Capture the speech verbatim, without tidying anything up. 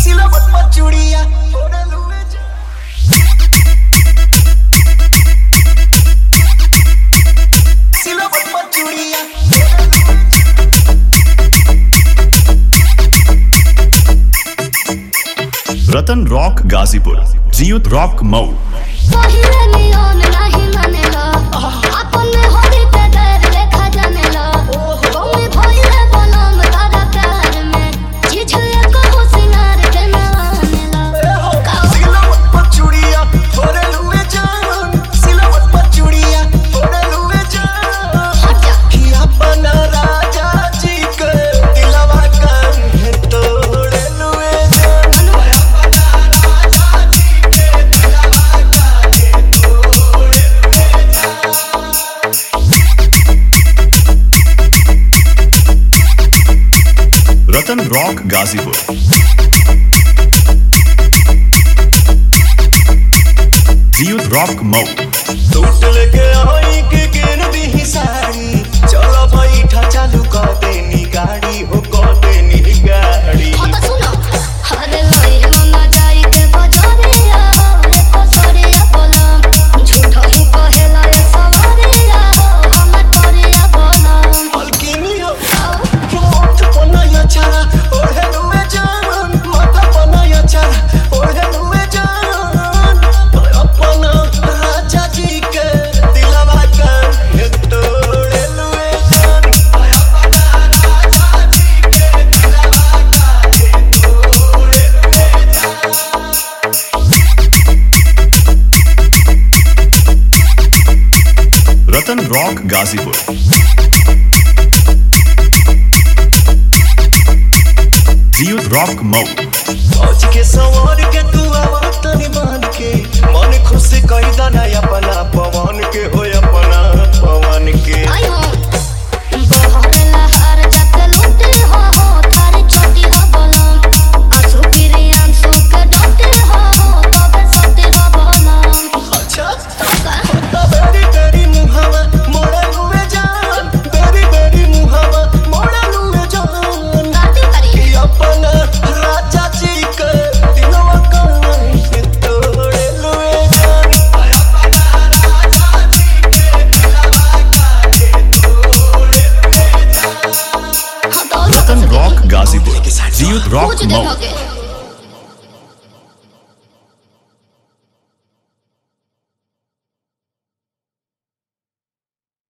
सिलावट पर चूड़िया सिलावट पर चूड़िया Ratan rock Ghazipur, Jiyut rock Mau. Ratan rock Ghazipur, Jiyut rock Mau. टूट लेके आई के गिर दी साड़ी, चलो बैठा चालू कर देनी गाड़ी हो कर देनी गाड़ी। Ratan rock Ghazipur, Jiyut rock Mau. आज के सवार के तू आवत तनी बांध के, मन खुश कई दाना अपना पवन के हो अपना पवन के। Ratan rock Ghazipur, Jiyut rock Mau.